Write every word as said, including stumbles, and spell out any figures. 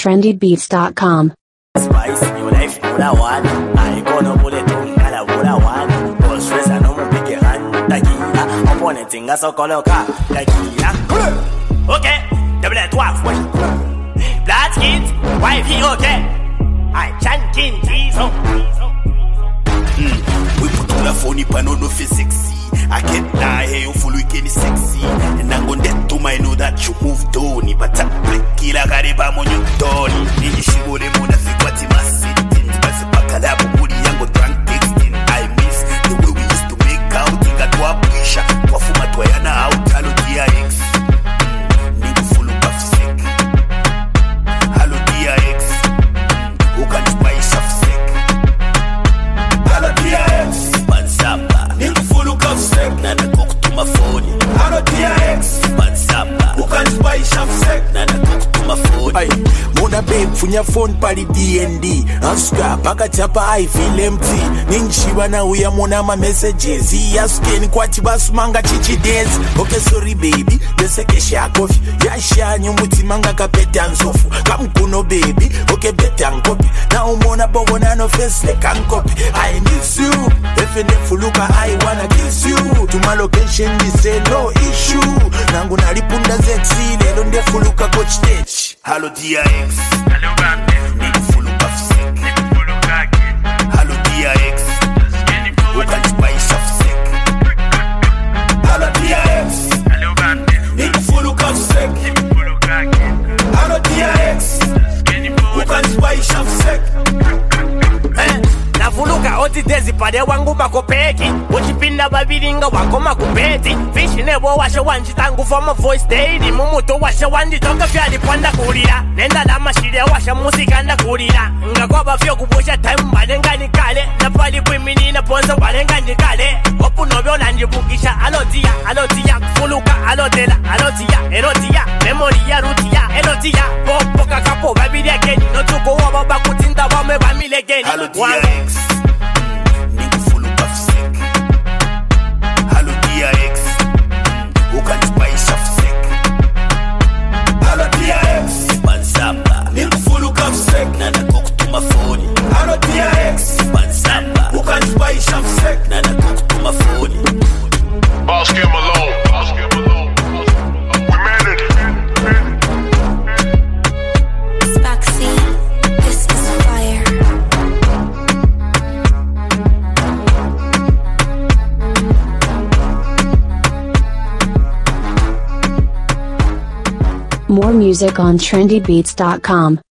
trendy beats dot com. Spice, your life, what I want. I gonna put it on, and I what I want. No stress, I know me big hand. Tequila, upon it, thing, I so call a car. Tequila. Okay, double at twelve, wait. Blood skins, wifey, okay. I chanting, diesel. We put on the phone, but no physics. I can't die here, you full weekend is sexy. And I'm gonna to my know that you moved on. But I break killer gariba on your door. Nini she go the moon as what he must sit in. But the bacalabu booty and go drunk texting. I miss the way we used to make out. You got to a push. Wafuma toyana out. Hello D I X. Nigga full of sick. Hello D I X. Who can buy yourself sick? Hello D I X. Pansapa. Nigga full of sick. Nana cook to my phone. Hello D I X. Pansapa. Who can buy yourself sick? Nana cook to my phone. Ay, mona babe funya phone pali D N D. Asuka paka chapa I feel empty. Ningishiba na uya mona ma messages. Yasuke ni kwa chibasu manga chichi dance. Okay sorry baby, deseke share coffee. Yasha nyumuti manga kapeta nsofu. Kamkuno baby, okay beta nkopi. Na umona bogo na no face like ankopi. I miss you, if you never look I wanna kiss you. To my location we say no issue. Nangu nalipunda sexy, lelo ndefu luka coach stage. Hello D I X. Hello Bambi. Nigga full of sick. Nigga full of cocky. Hello D I X. Who can buy yourself sick? Hello D I X. Hello Bambi. Nigga full of sick. Nigga full of cocky. Hello D I X. Who can buy yourself sick? Nafuluka oti dezi pade wangu makopeki. Uchipinda babiringa wako makupeti. Fishi nebo washa wanji tangu for my voice daily. Mumuto washa wanji toka fyali panda kulira. Nenda la mashiria washa musika anda kulira. Nga kwa bafyo kubusha time balenga nikale. Na pali kwimini na ponza balenga nikale. Opu nobyo nanjibukisha alotia, alotia. Fuluka alotela, alotia, erotia. Memory ya rutia, erotia. Popo kakapo babiri ageni. Notuko waba bakutinda wame bamile geni. Hello D I X. Nigga full of sick. Hello D I X. Who can buy yourself sick? Hello D I X. Pansapa. Nigga full of sick. Nana cook to my phone. Hello D I X. Pansapa. Who can buy yourself sick? Nana cook to my phone. Boss Kim Malone. Boss Kim Malone. We made it. Spaxy, this is fire. More music on trendy beats dot com.